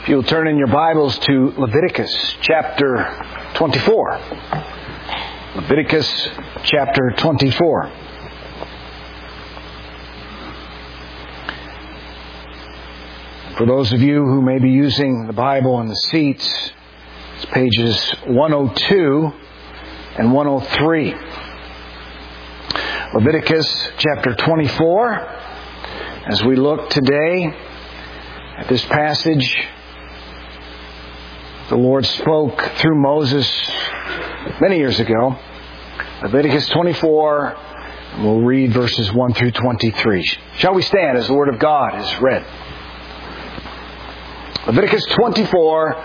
If you'll turn in your Bibles to Leviticus chapter 24. Leviticus chapter 24. For those of you who may be using the Bible in the seats, it's pages 102 and 103. Leviticus chapter 24. As we look today at this passage, the Lord spoke through Moses many years ago. Leviticus 24, and we'll read verses 1 through 23. Shall we stand as the Word of God is read? Leviticus 24,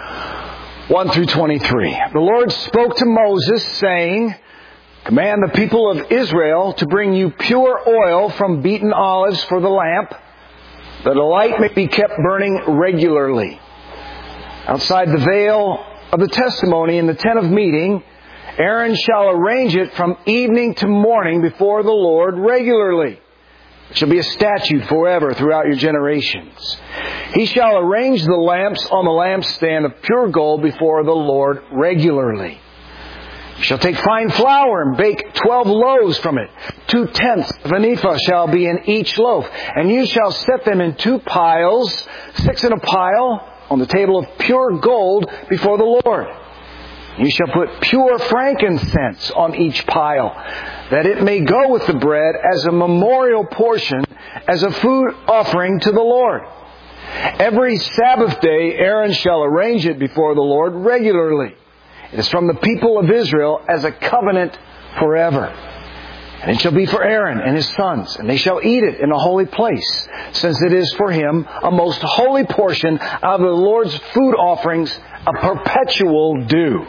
1 through 23. The Lord spoke to Moses, saying, "Command the people of Israel to bring you pure oil from beaten olives for the lamp, that a light may be kept burning regularly. Outside the veil of the testimony in the tent of meeting, Aaron shall arrange it from evening to morning before the Lord regularly. It shall be a statute forever throughout your generations. He shall arrange the lamps on the lampstand of pure gold before the Lord regularly. You shall take fine flour and bake 12 loaves from it. 2/10 of an ephah shall be in each loaf. And you shall set them in 2 piles, 6 in a pile, on the table of pure gold before the Lord. You shall put pure frankincense on each pile, that it may go with the bread as a memorial portion, as a food offering to the Lord. Every Sabbath day Aaron shall arrange it before the Lord regularly. It is from the people of Israel as a covenant forever. And it shall be for Aaron and his sons, and they shall eat it in a holy place, since it is for him a most holy portion out of the Lord's food offerings, a perpetual due.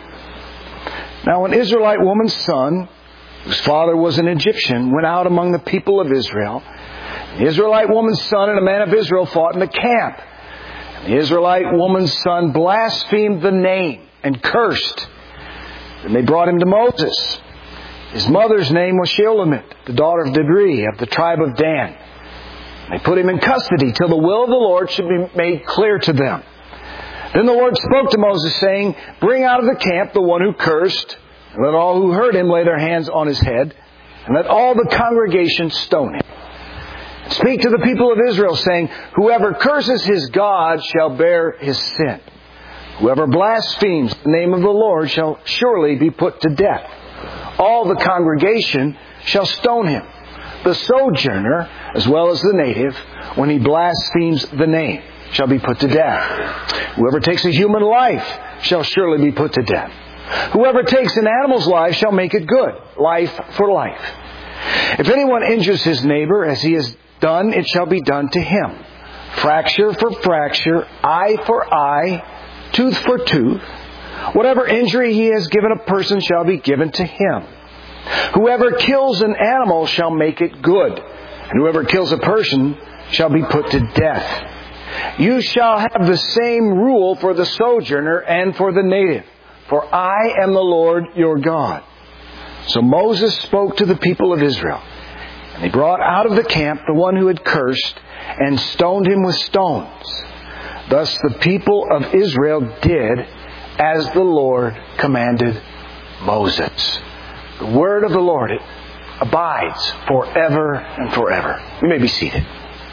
Now an Israelite woman's son, whose father was an Egyptian, went out among the people of Israel. The Israelite woman's son and a man of Israel fought in the camp. And the Israelite woman's son blasphemed the name and cursed. Then they brought him to Moses. His mother's name was Shelomith, the daughter of Dibri of the tribe of Dan. They put him in custody till the will of the Lord should be made clear to them. Then the Lord spoke to Moses, saying, "Bring out of the camp the one who cursed, and let all who heard him lay their hands on his head, and let all the congregation stone him. Speak to the people of Israel, saying, Whoever curses his God shall bear his sin. Whoever blasphemes the name of the Lord shall surely be put to death. All the congregation shall stone him, the sojourner as well as the native, when he blasphemes the name, shall be put to death. Whoever takes a human life shall surely be put to death. Whoever takes an animal's life shall make it good, life for life. If anyone injures his neighbor as he has done, it shall be done to him. Fracture for fracture, eye for eye, tooth for tooth. Whatever injury he has given a person shall be given to him. Whoever kills an animal shall make it good, and whoever kills a person shall be put to death. You shall have the same rule for the sojourner and for the native, for I am the Lord your God." So Moses spoke to the people of Israel, and they brought out of the camp the one who had cursed, and stoned him with stones. Thus the people of Israel did as the Lord commanded Moses. The word of the Lord, it abides forever and forever. You may be seated.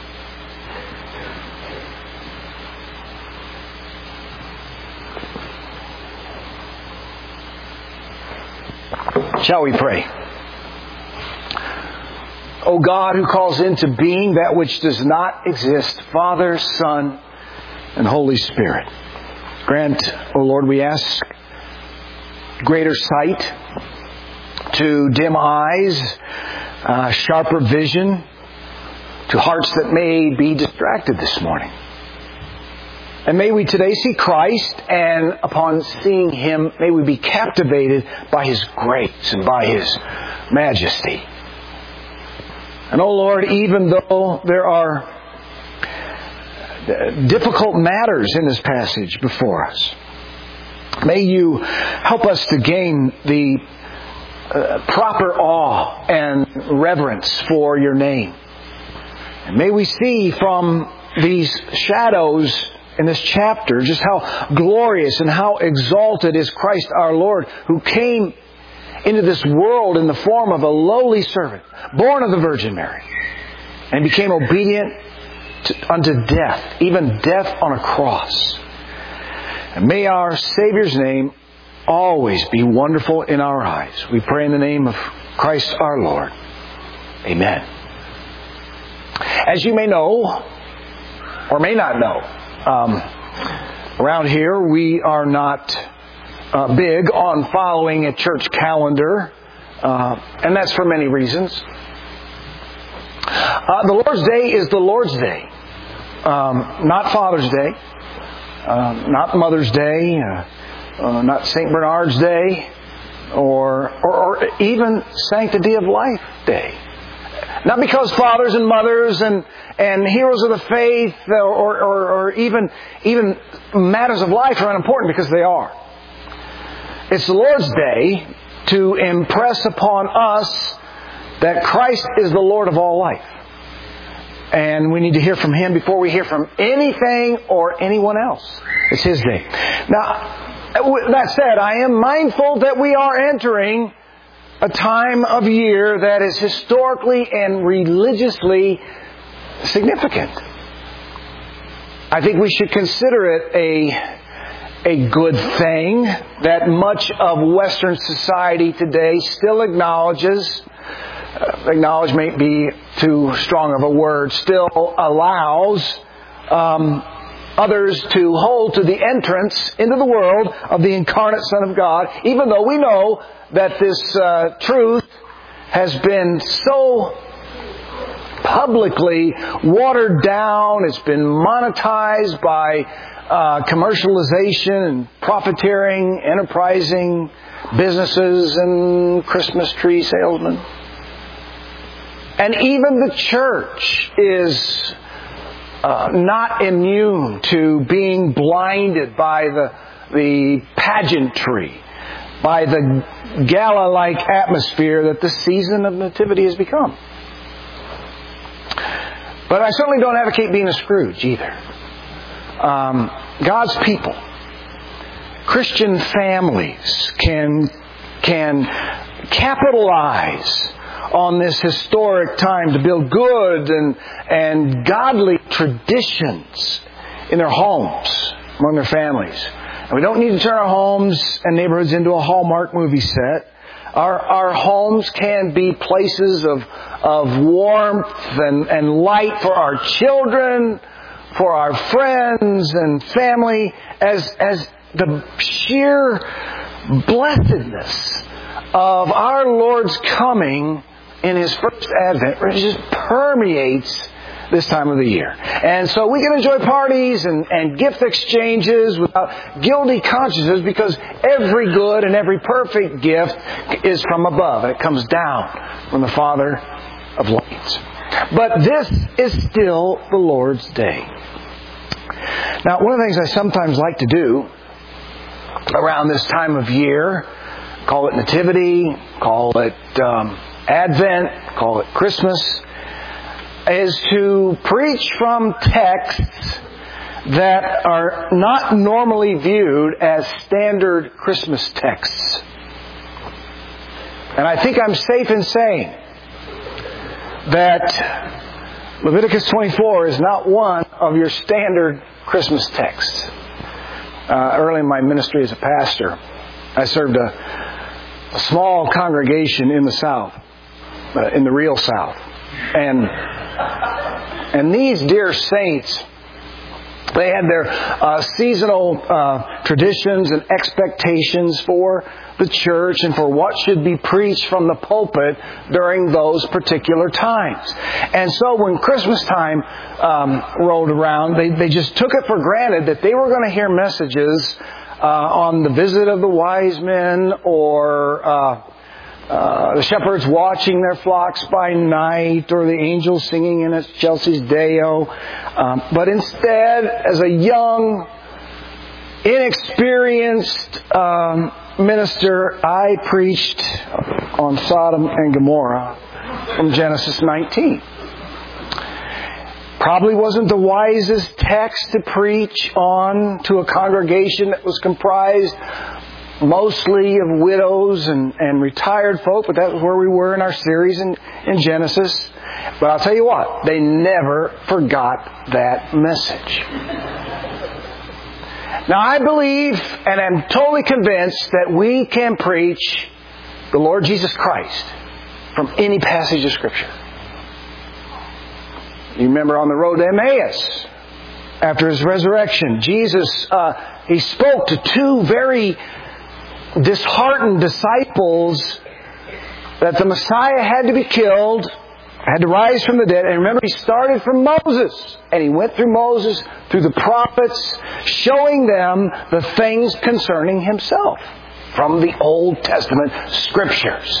Shall we pray? O God, who calls into being that which does not exist, Father, Son, and Holy Spirit. Grant, O Lord, we ask, greater sight to dim eyes, sharper vision to hearts that may be distracted this morning. And may we today see Christ, and upon seeing Him, may we be captivated by His grace and by His majesty. And, O Lord, even though there are difficult matters in this passage before us, may you help us to gain the proper awe and reverence for your name. And may we see from these shadows in this chapter just how glorious and how exalted is Christ our Lord, who came into this world in the form of a lowly servant, born of the Virgin Mary, and became obedient unto death, even death on a cross. And may our Savior's name always be wonderful in our eyes. We pray in the name of Christ our Lord. Amen. As you may know, or may not know, around here we are not big on following a church calendar, and that's for many reasons. The Lord's Day is the Lord's Day, not Father's Day, not Mother's Day, not St. Bernard's Day, or even Sanctity of Life Day. Not because fathers and mothers and heroes of the faith or even matters of life are unimportant, because they are. It's the Lord's Day to impress upon us that Christ is the Lord of all life. And we need to hear from Him before we hear from anything or anyone else. It's His day. Now, that said, I am mindful that we are entering a time of year that is historically and religiously significant. I think we should consider it a good thing that much of Western society today still acknowledges, acknowledge may be too strong of a word, still allows others to hold to the entrance into the world of the incarnate Son of God, even though we know that this truth has been so publicly watered down. It's been monetized by commercialization and profiteering, enterprising businesses and Christmas tree salesmen. And even the church is not immune to being blinded by the pageantry, by the gala-like atmosphere that the season of Nativity has become. But I certainly don't advocate being a Scrooge either. God's people, Christian families can capitalize on this historic time to build good and godly traditions in their homes, among their families. And we don't need to turn our homes and neighborhoods into a Hallmark movie set. Our homes can be places of warmth and light for our children, for our friends and family, as the sheer blessedness of our Lord's coming in His first advent just permeates this time of the year. And so we can enjoy parties and gift exchanges without guilty consciences, because every good and every perfect gift is from above. It comes down from the Father of lights. But this is still the Lord's Day. Now, one of the things I sometimes like to do around this time of year, call it Nativity, call it Advent, call it Christmas, is to preach from texts that are not normally viewed as standard Christmas texts. And I think I'm safe in saying that Leviticus 24 is not one of your standard Christmas texts. Early in my ministry as a pastor, I served a small congregation in the South, in the real South. And these dear saints, they had their seasonal traditions and expectations for the church and for what should be preached from the pulpit during those particular times. And so when Christmas time rolled around, they just took it for granted that they were going to hear messages on the visit of the wise men, or the shepherds watching their flocks by night, or the angels singing in Chelsea's Deo. But instead, as a young, inexperienced minister, I preached on Sodom and Gomorrah from Genesis 19. Probably wasn't the wisest text to preach on to a congregation that was comprised mostly of widows and retired folk, but that was where we were in our series in Genesis. But I'll tell you what, they never forgot that message. Now I believe and am totally convinced that we can preach the Lord Jesus Christ from any passage of Scripture. You remember on the road to Emmaus, after His resurrection, Jesus, He spoke to two very disheartened disciples that the Messiah had to be killed, had to rise from the dead. And remember, He started from Moses. And He went through Moses, through the prophets, showing them the things concerning Himself from the Old Testament Scriptures.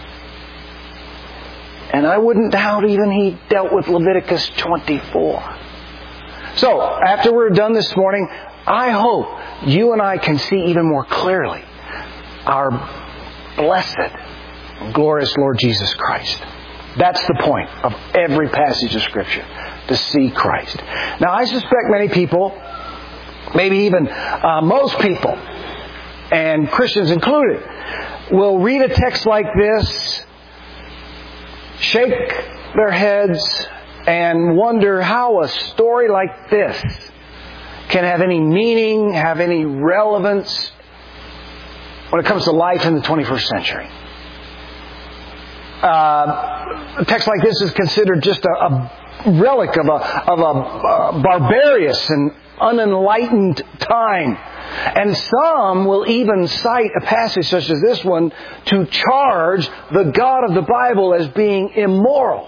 And I wouldn't doubt even He dealt with Leviticus 24. So, after we're done this morning, I hope you and I can see even more clearly our blessed, glorious Lord Jesus Christ. That's the point of every passage of Scripture, to see Christ. Now, I suspect many people, maybe even most people, and Christians included, will read a text like this, shake their heads, and wonder how a story like this can have any meaning, have any relevance when it comes to life in the 21st century. A text like this is considered just a relic of a barbarous and unenlightened time. And some will even cite a passage such as this one to charge the God of the Bible as being immoral.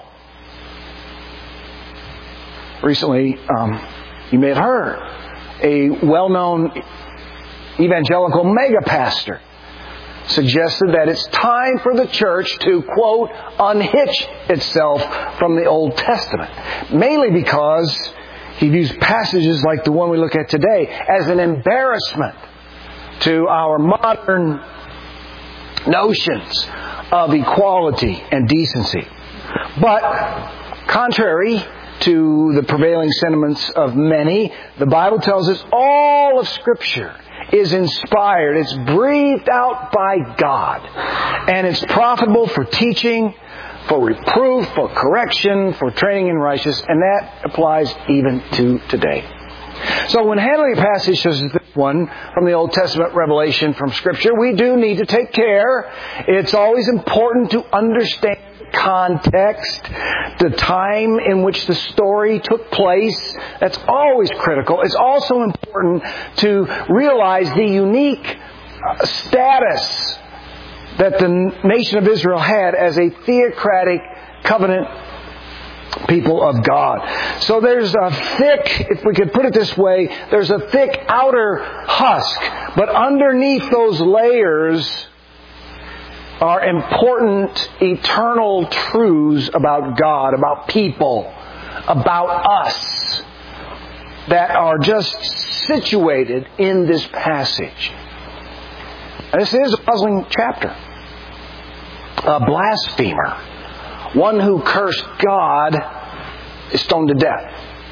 Recently, you may have heard, a well-known evangelical mega pastor suggested that it's time for the church to, quote, unhitch itself from the Old Testament. Mainly because he views passages like the one we look at today as an embarrassment to our modern notions of equality and decency. But contrary to the prevailing sentiments of many, the Bible tells us all of Scripture is inspired. It's breathed out by God. And it's profitable for teaching, for reproof, for correction, for training in righteousness. And that applies even to today. So when handling a passage such as this one from the Old Testament revelation from Scripture, we do need to take care. It's always important to understand context, the time in which the story took place. That's always critical. It's also important to realize the unique status that the nation of Israel had as a theocratic covenant people of God. So there's a thick, if we could put it this way, there's a thick outer husk, but underneath those layers are important eternal truths about God, about people, about us, that are just situated in this passage. And this is a puzzling chapter. A blasphemer, one who cursed God, is stoned to death.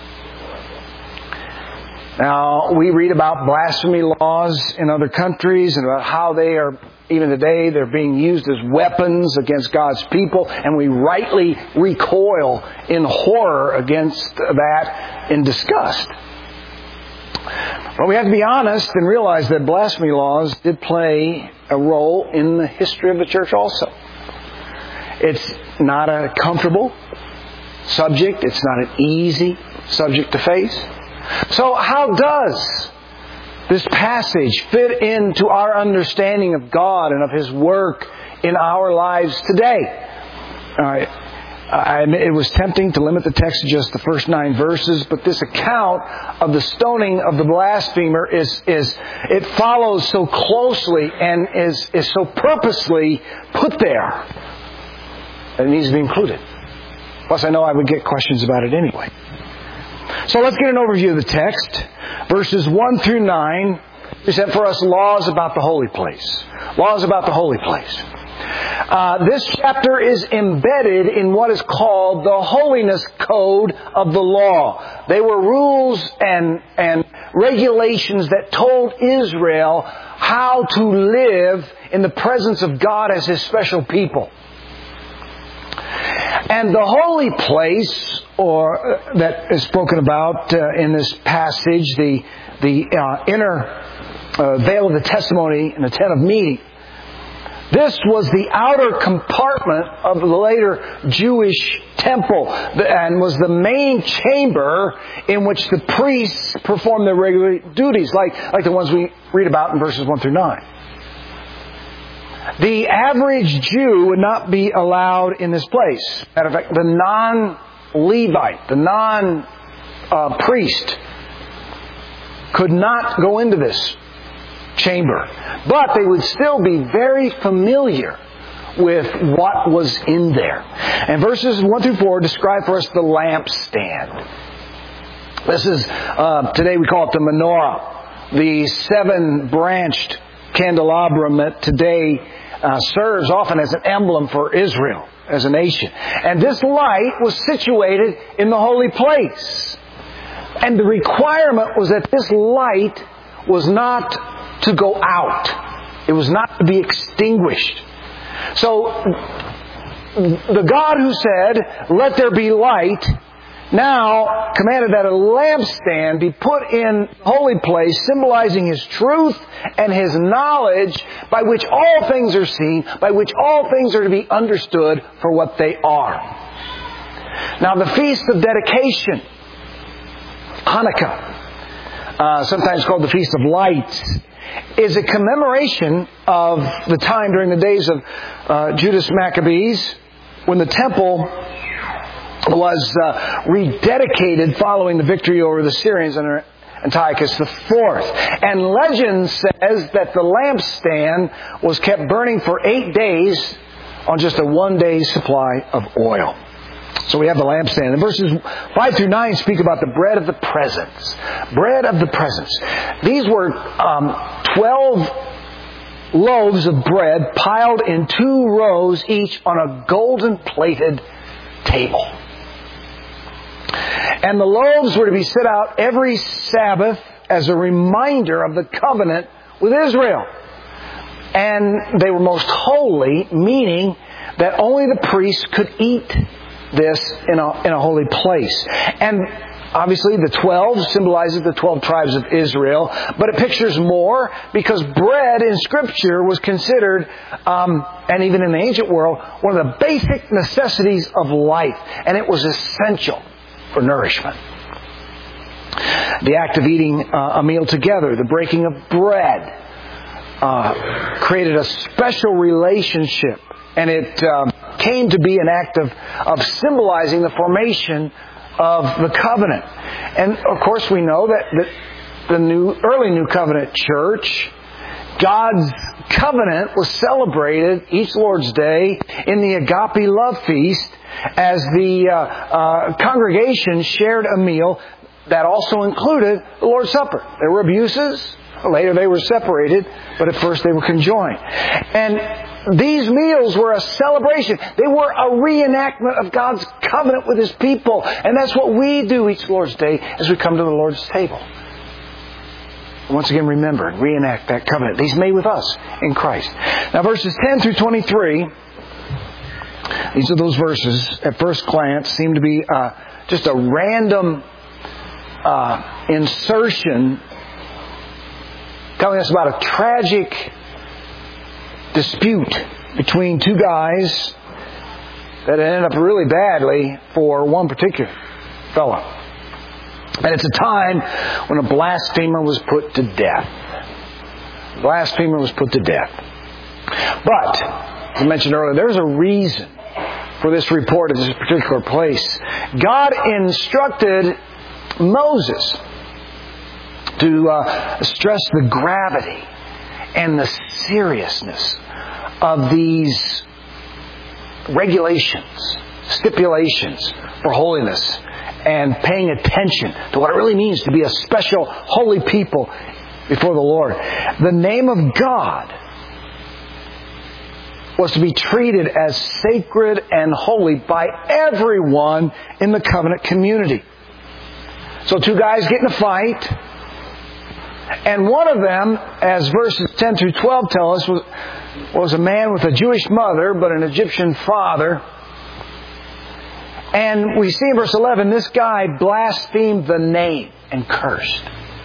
Now, we read about blasphemy laws in other countries and about how they are, even today, they're being used as weapons against God's people, and we rightly recoil in horror against that in disgust. But we have to be honest and realize that blasphemy laws did play a role in the history of the church also. It's not a comfortable subject. It's not an easy subject to face. So how does this passage fit into our understanding of God and of His work in our lives today? It was tempting to limit the text to just the first 9 verses, but this account of the stoning of the blasphemer it follows so closely and is so purposely put there that it needs to be included. Plus, I know I would get questions about it anyway. So let's get an overview of the text. Verses 1 through 9 present for us laws about the holy place. Laws about the holy place. This chapter is embedded in what is called the holiness code of the law. They were rules and regulations that told Israel how to live in the presence of God as His special people. And the holy place, or that is spoken about in this passage, the inner veil of the testimony in the tent of meeting, this was the outer compartment of the later Jewish temple and was the main chamber in which the priests performed their regular duties, like the ones we read about in verses 1 through 9. The average Jew would not be allowed in this place. Matter of fact, the non-Levite, the non-priest, could not go into this chamber. But they would still be very familiar with what was in there. And verses 1 through 4 describe for us the lampstand. This is, today we call it the menorah, the 7-branched candelabrum that today serves often as an emblem for Israel as a nation. And this light was situated in the holy place. And the requirement was that this light was not to go out. It was not to be extinguished. So, the God who said, "Let there be light," now commanded that a lampstand be put in holy place, symbolizing His truth and His knowledge, by which all things are seen, by which all things are to be understood for what they are. Now, the Feast of Dedication, Hanukkah, sometimes called the Feast of Lights, is a commemoration of the time during the days of Judas Maccabees, when the temple was rededicated following the victory over the Syrians under Antiochus IV. And legend says that the lampstand was kept burning for 8 days on just a 1-day supply of oil. So we have the lampstand. And verses 5 through 9 speak about the bread of the presence. Bread of the presence. These were 12 loaves of bread piled in 2 rows each on a golden plated table. And the loaves were to be set out every Sabbath as a reminder of the covenant with Israel. And they were most holy, meaning that only the priests could eat this in a holy place. And obviously the 12 symbolizes the 12 tribes of Israel, but it pictures more, because bread in Scripture was considered, and even in the ancient world, one of the basic necessities of life. And it was essential for nourishment. The act of eating a meal together, the breaking of bread, created a special relationship. And it came to be an act of symbolizing the formation of the covenant. And of course we know that the early New Covenant church, God's covenant was celebrated each Lord's Day in the Agape Love Feast as the congregation shared a meal that also included the Lord's Supper. There were abuses. Later they were separated, but at first they were conjoined. And these meals were a celebration. They were a reenactment of God's covenant with His people. And that's what we do each Lord's Day as we come to the Lord's table. Once again, remember and reenact that covenant that He's made with us in Christ. Now, verses 10 through 23, these are those verses, at first glance, seem to be just a random insertion telling us about a tragic dispute between 2 guys that ended up really badly for one particular fellow. And it's a time when a blasphemer was put to death. Blasphemer was put to death. But, as I mentioned earlier, there's a reason for this report at this particular place. God instructed Moses to stress the gravity and the seriousness of these regulations, stipulations for holiness, and paying attention to what it really means to be a special holy people before the Lord. The name of God was to be treated as sacred and holy by everyone in the covenant community. So two guys get in a fight, and one of them, as verses 10 through 12 tell us, was a man with a Jewish mother but an Egyptian father. And we see in verse 11, this guy blasphemed the name and cursed.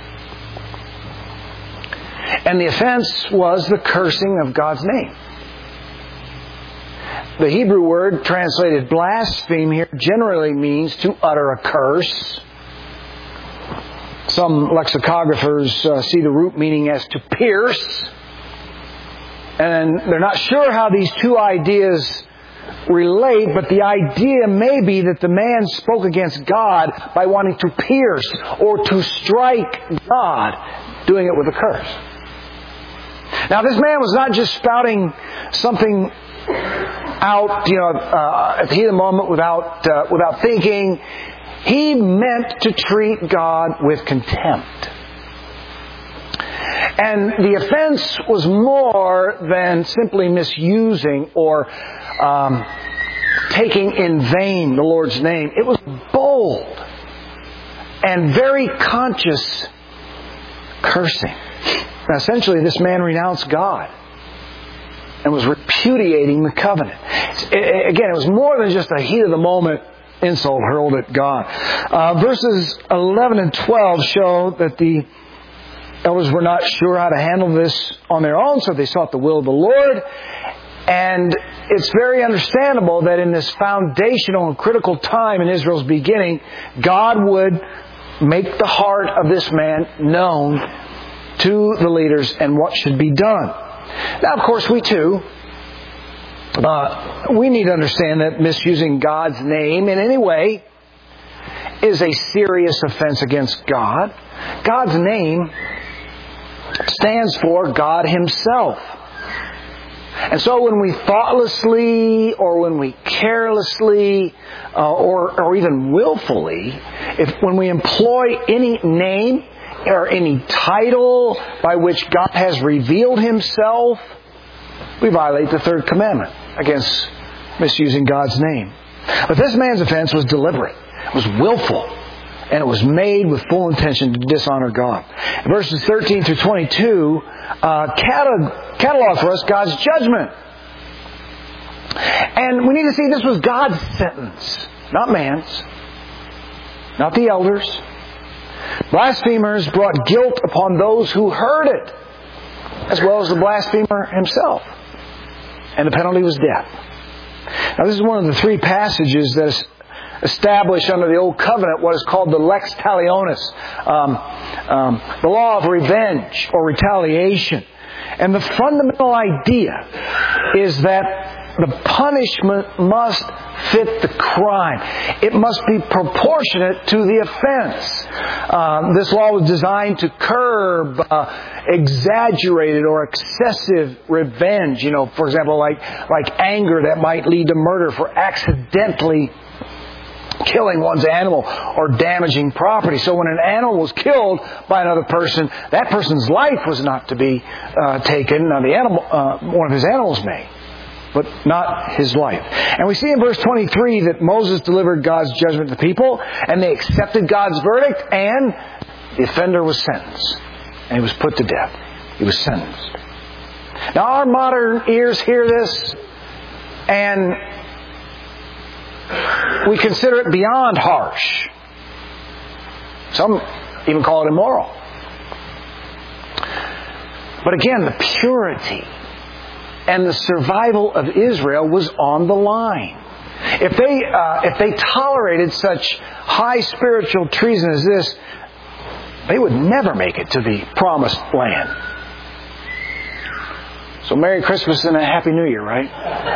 And the offense was the cursing of God's name. The Hebrew word translated blaspheme here generally means to utter a curse. Some lexicographers see the root meaning as to pierce. And they're not sure how these two ideas relate, but the idea may be that the man spoke against God by wanting to pierce or to strike God, doing it with a curse. Now, this man was not just spouting something out, at the heat of the moment without thinking. He meant to treat God with contempt. And the offense was more than simply misusing or taking in vain the Lord's name. It was bold and very conscious cursing. Now, essentially, this man renounced God and was repudiating the covenant. Again, it was more than just a heat of the moment insult hurled at God. Verses 11 and 12 show that the elders were not sure how to handle this on their own, so they sought the will of the Lord. And it's very understandable that in this foundational and critical time in Israel's beginning, God would make the heart of this man known to the leaders and what should be done. Now, of course, we too, we need to understand that misusing God's name in any way is a serious offense against God. God's name stands for God Himself. And so when we thoughtlessly or when we carelessly or even willfully, when we employ any name or any title by which God has revealed Himself, we violate the third commandment against misusing God's name. But this man's offense was deliberate. It was willful. And it was made with full intention to dishonor God. Verses 13 through 22 catalog for us God's judgment. And we need to see this was God's sentence, not man's, not the elders. Blasphemers brought guilt upon those who heard it, as well as the blasphemer himself. And the penalty was death. Now, this is one of the three passages that is established under the Old Covenant what is called the lex talionis, the law of revenge or retaliation. And the fundamental idea is that the punishment must fit the crime. It must be proportionate to the offense. This law was designed to curb exaggerated or excessive revenge. For example, like anger that might lead to murder for accidentally killing one's animal or damaging property. So when an animal was killed by another person, that person's life was not to be taken. Now the animal, one of his animals may, but not his life. And we see in verse 23 that Moses delivered God's judgment to the people, and they accepted God's verdict, and the offender was sentenced. And he was put to death. He was sentenced. Now our modern ears hear this, and we consider it beyond harsh. Some even call it immoral. But again, the purity and the survival of Israel was on the line. If they tolerated such high spiritual treason as this, they would never make it to the promised land. So Merry Christmas and a Happy New Year, right?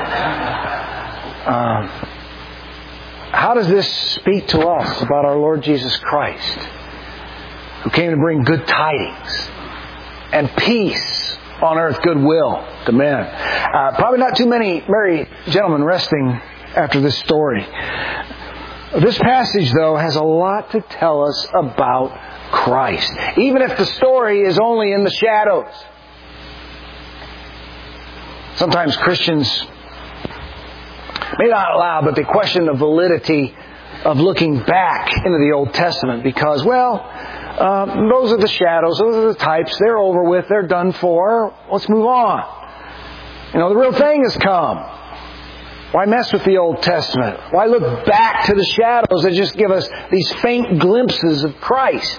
How does this speak to us about our Lord Jesus Christ, who came to bring good tidings and peace on earth, goodwill to men? Probably not too many merry gentlemen resting after this story. This passage, though, has a lot to tell us about Christ, even if the story is only in the shadows. Sometimes Christians may not allow, but they question the validity of looking back into the Old Testament because, those are the shadows, those are the types, they're over with, they're done for, let's move on. The real thing has come. Why mess with the Old Testament? Why look back to the shadows that just give us these faint glimpses of Christ?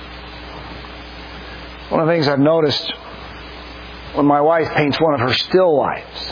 One of the things I've noticed when my wife paints one of her still lifes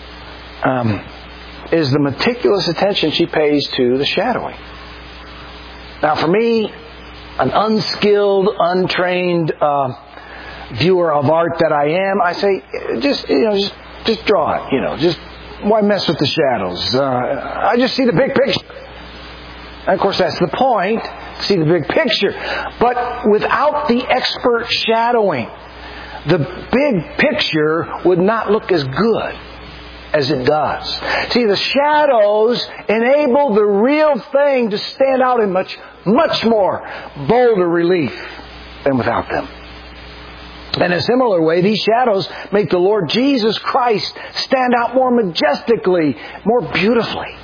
is the meticulous attention she pays to the shadowing. Now, for me, an unskilled, untrained viewer of art that I am, I say, just draw it. Just why mess with the shadows? I just see the big picture. And of course, that's the point. See the big picture. But without the expert shadowing, the big picture would not look as good as it does. See, the shadows enable the real thing to stand out in much, much more bolder relief than without them. In a similar way, these shadows make the Lord Jesus Christ stand out more majestically, more beautifully.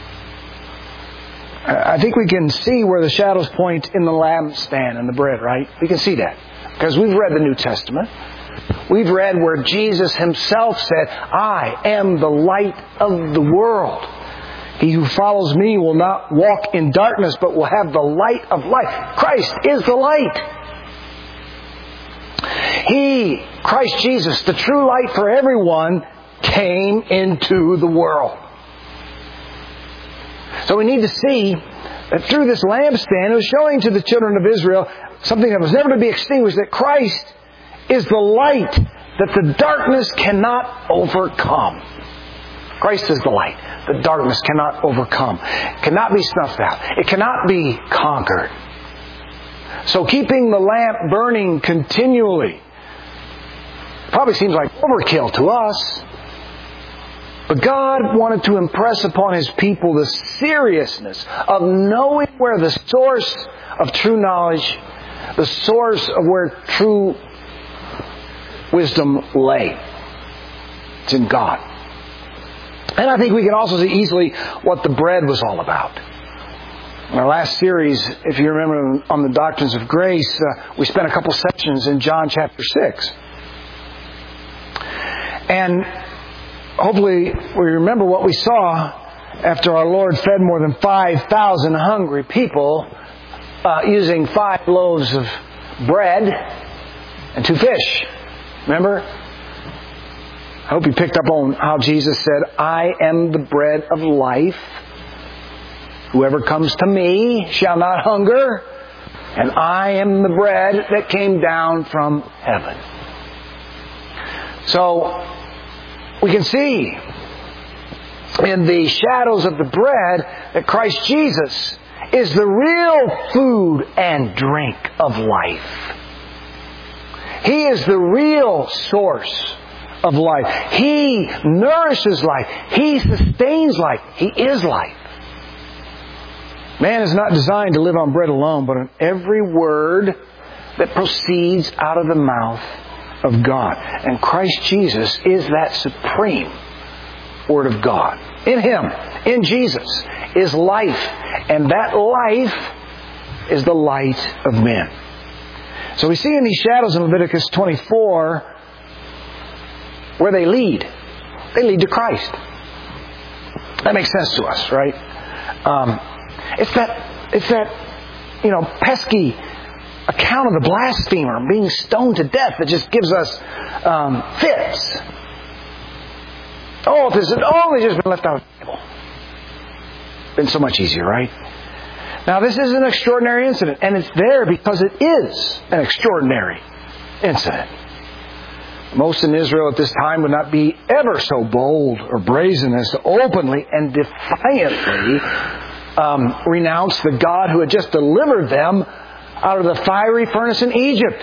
I think we can see where the shadows point in the lampstand and the bread, right? We can see that. Because we've read the New Testament. We've read where Jesus Himself said, I am the light of the world. He who follows me will not walk in darkness, but will have the light of life. Christ is the light. He, Christ Jesus, the true light for everyone, came into the world. So we need to see that through this lampstand, it was showing to the children of Israel something that was never to be extinguished, that Christ is the light that the darkness cannot overcome. Christ is the light that darkness cannot overcome. It cannot be snuffed out. It cannot be conquered. So keeping the lamp burning continually probably seems like overkill to us. But God wanted to impress upon His people the seriousness of knowing where the source of true knowledge, the source of where true wisdom lay. It's in God. And I think we can also see easily what the bread was all about. In our last series, if you remember on the doctrines of grace, we spent a couple sections in John chapter 6. And hopefully we remember what we saw after our Lord fed more than 5,000 hungry people using 5 loaves of bread and 2 fish. Remember? I hope you picked up on how Jesus said, I am the bread of life. Whoever comes to me shall not hunger, and I am the bread that came down from heaven. So, we can see in the shadows of the bread that Christ Jesus is the real food and drink of life. He is the real source of life. He nourishes life. He sustains life. He is life. Man is not designed to live on bread alone, but on every word that proceeds out of the mouth of God. And Christ Jesus is that supreme Word of God. In Him, in Jesus, is life. And that life is the light of men. So we see in these shadows in Leviticus 24 where they lead. They lead to Christ. That makes sense to us, right? It's that pesky account of the blasphemer being stoned to death that just gives us fits. Oh, if this had only just been left out of the Bible. Been so much easier, right? Now, this is an extraordinary incident, and it's there because it is an extraordinary incident. Most in Israel at this time would not be ever so bold or brazen as to openly and defiantly renounce the God who had just delivered them out of the fiery furnace in Egypt.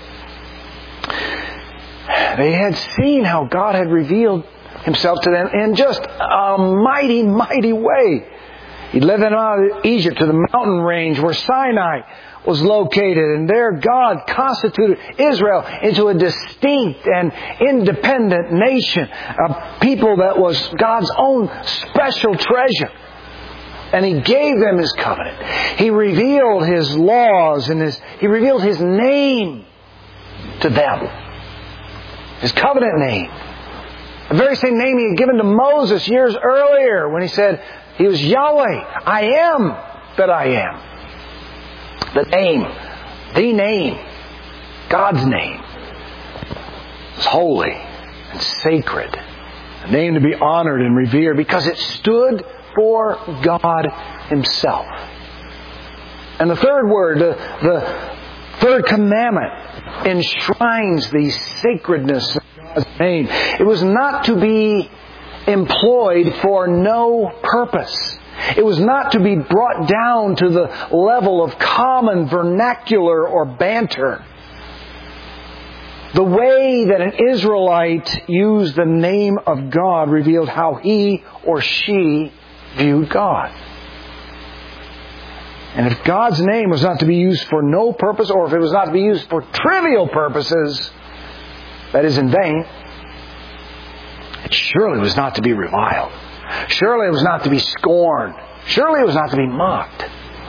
They had seen how God had revealed Himself to them in just a mighty, mighty way. He led them out of Egypt to the mountain range where Sinai was located. And there God constituted Israel into a distinct and independent nation. A people that was God's own special treasure. And He gave them His covenant. He revealed His laws and He revealed His name to them. His covenant name. The very same name He had given to Moses years earlier when He said He was Yahweh. I am that I am. The name, God's name, is holy and sacred. A name to be honored and revered because it stood for God Himself. And the third word, the third commandment, enshrines the sacredness of God's name. It was not to be employed for no purpose. It was not to be brought down to the level of common vernacular or banter. The way that an Israelite used the name of God revealed how he or she viewed God. And if God's name was not to be used for no purpose, or if it was not to be used for trivial purposes, that is in vain, it surely was not to be reviled. Surely it was not to be scorned. Surely it was not to be mocked.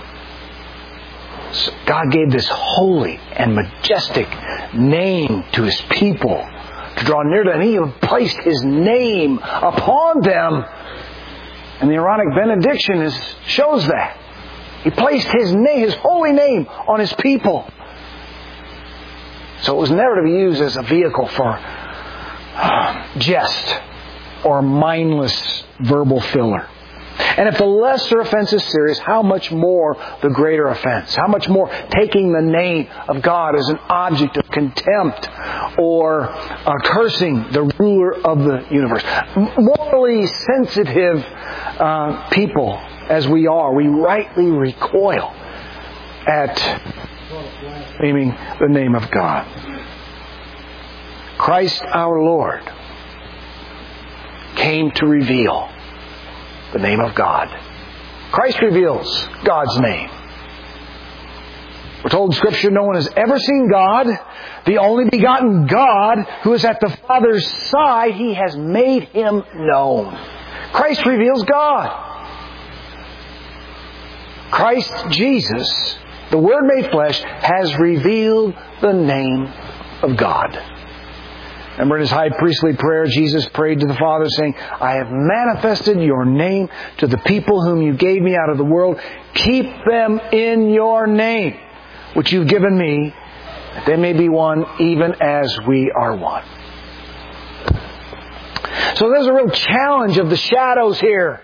So God gave this holy and majestic name to His people to draw near to them. He even placed His name upon them. And the Aaronic benediction shows that. He placed His name, His holy name, on His people. So it was never to be used as a vehicle for jest or mindless verbal filler. And if the lesser offense is serious, how much more the greater offense? How much more taking the name of God as an object of contempt or cursing the ruler of the universe? Morally sensitive people as we are, we rightly recoil at blaspheming the name of God. Christ our Lord came to reveal the name of God. Christ reveals God's name. We're told in Scripture no one has ever seen God. The only begotten God who is at the Father's side, He has made Him known. Christ reveals God. Christ Jesus, the Word made flesh, has revealed the name of God. Remember in His high priestly prayer, Jesus prayed to the Father saying, I have manifested Your name to the people whom You gave Me out of the world. Keep them in Your name, which You've given Me, that they may be one even as we are one. So there's a real challenge of the shadows here.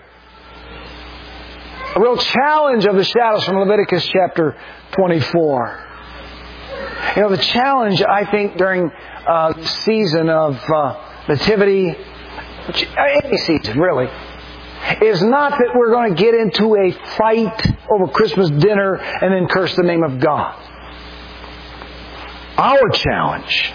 A real challenge of the shadows from Leviticus chapter 24. You know, the challenge, I think, during the season of Nativity, any season really, is not that we're going to get into a fight over Christmas dinner and then curse the name of God. Our challenge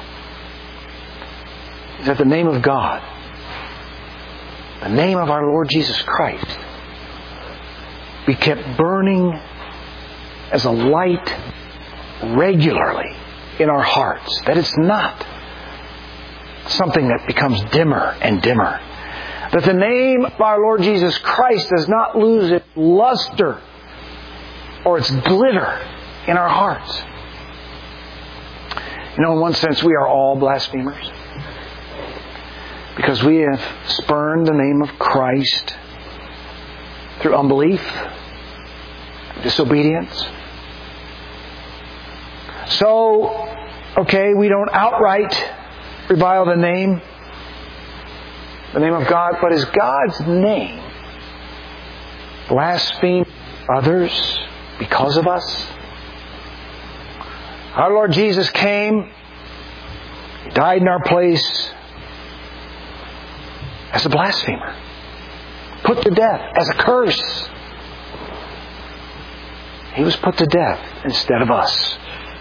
is that the name of God, the name of our Lord Jesus Christ, be kept burning as a light regularly in our hearts. That it's not something that becomes dimmer and dimmer. That the name of our Lord Jesus Christ does not lose its luster or its glitter in our hearts. You know, in one sense, we are all blasphemers. Because we have spurned the name of Christ through unbelief, disobedience. So, okay, we don't outright revile the name of God, but is God's name blasphemed others because of us? Our Lord Jesus came, He died in our place as a blasphemer, put to death as a curse. He was put to death instead of us.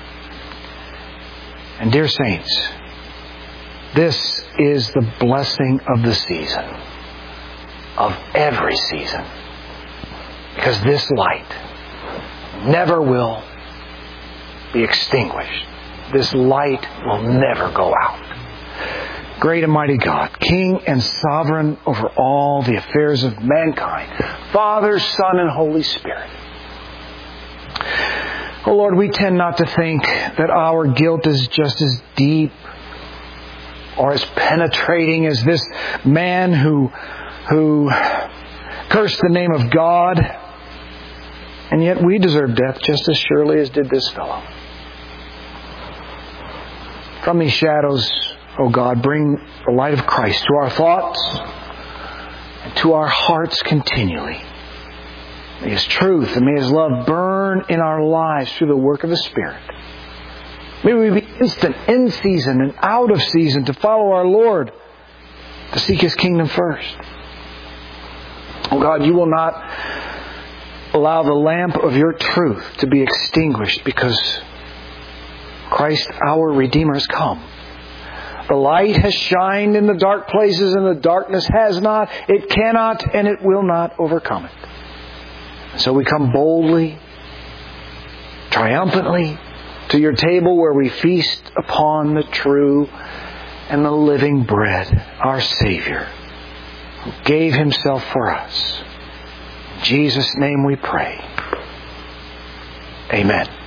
And dear saints, this is the blessing of the season, of every season. Because this light never will be extinguished. This light will never go out. Great and mighty God, King and sovereign over all the affairs of mankind, Father, Son, and Holy Spirit. Oh Lord, we tend not to think that our guilt is just as deep or as penetrating as this man who cursed the name of God, and yet we deserve death just as surely as did this fellow. From these shadows, O God, bring the light of Christ to our thoughts and to our hearts continually. May His truth and may His love burn in our lives through the work of the Spirit. May we be instant, in season and out of season, to follow our Lord, to seek His kingdom first. Oh God, You will not allow the lamp of Your truth to be extinguished because Christ, our Redeemer, has come. The light has shined in the dark places, and the darkness has not, it cannot, and it will not overcome it. So we come boldly, triumphantly, to Your table where we feast upon the true and the living bread, our Savior, who gave Himself for us. In Jesus' name we pray. Amen.